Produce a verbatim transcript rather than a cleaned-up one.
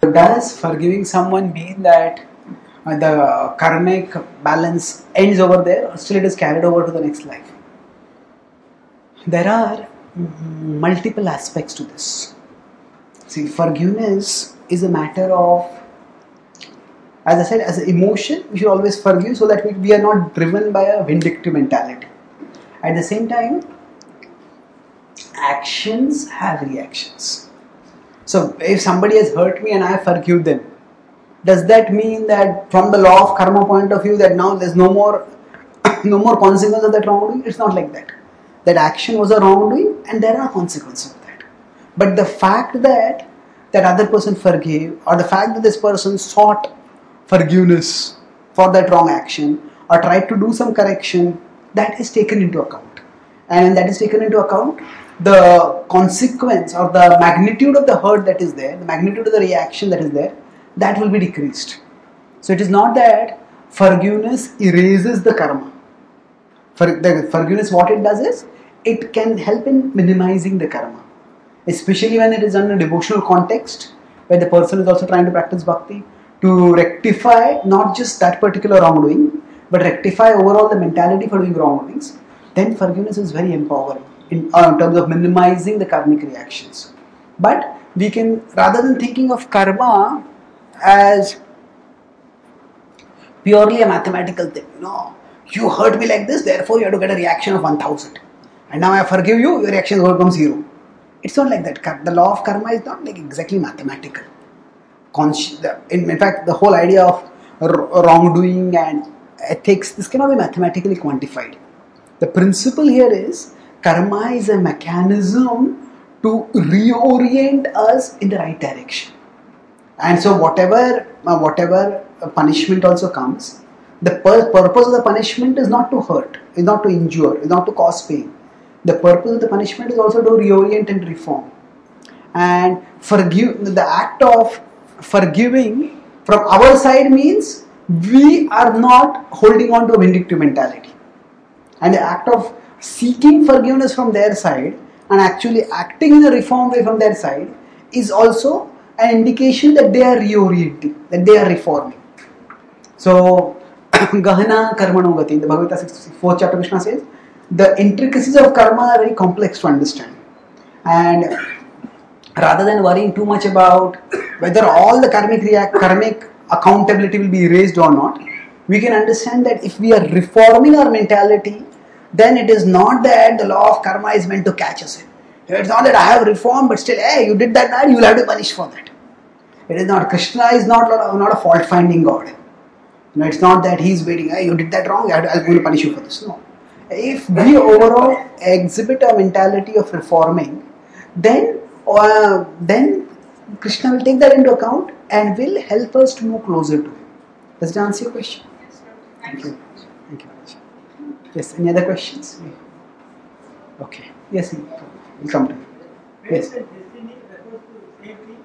does forgiving someone mean that uh, the karmic balance ends over there, or still it is carried over to the next life? There are mm, multiple aspects to this. See, forgiveness is a matter of, as I said, as an emotion, we should always forgive so that we, we are not driven by a vindictive mentality. At the same time, actions have reactions. So if somebody has hurt me and I forgive them, does that mean that from the law of karma point of view that now there's no more no more consequence of that wrongdoing? It's not like that. That action was a wrongdoing and there are consequences of that. But the fact that that other person forgave, or the fact that this person sought forgiveness for that wrong action or tried to do some correction, that is taken into account. And when that is taken into account, the consequence or the magnitude of the hurt that is there, the magnitude of the reaction that is there, that will be decreased. So it is not that forgiveness erases the karma. For the forgiveness, what it does is, it can help in minimizing the karma. Especially when it is in a devotional context, where the person is also trying to practice bhakti, to rectify not just that particular wrongdoing, but rectify overall the mentality for doing wrongdoings, then forgiveness is very empowering in, uh, in terms of minimizing the karmic reactions. But we can, rather than thinking of karma as purely a mathematical thing, no, you hurt me like this, therefore you have to get a reaction of one thousand. And now I forgive you, your reaction will become zero. It's not like that. The law of karma is not like exactly mathematical. In fact, the whole idea of wrongdoing and ethics, this cannot be mathematically quantified. The principle here is, karma is a mechanism to reorient us in the right direction. And so whatever, uh, whatever punishment also comes, the pur- purpose of the punishment is not to hurt, is not to injure, is not to cause pain. The purpose of the punishment is also to reorient and reform. And forgive, the act of forgiving from our side means we are not holding on to a vindictive mentality. And the act of seeking forgiveness from their side and actually acting in a reform way from their side is also an indication that they are reorienting, that they are reforming. So, Gahana Karmano Gati, in the Bhagavad Gita fourth chapter, Krishna says, the intricacies of karma are very complex to understand. And rather than worrying too much about whether all the karmic react, karmic accountability will be erased or not, we can understand that if we are reforming our mentality, then it is not that the law of karma is meant to catch us in. It's not that I have reformed, but still, hey, you did that bad, you will have to punish for that. It is not. Krishna is not, not a fault-finding God. You know, it's not that he is waiting, hey, you did that wrong, I am going to punish you for this. No. If we overall exhibit a mentality of reforming, then uh, then Krishna will take that into account and will help us to move closer to him. Does that answer your question? Yes, Thank you. Thank you. Yes, any other questions? Okay. Yes, we'll come to you. Yes. Destiny refers to same thing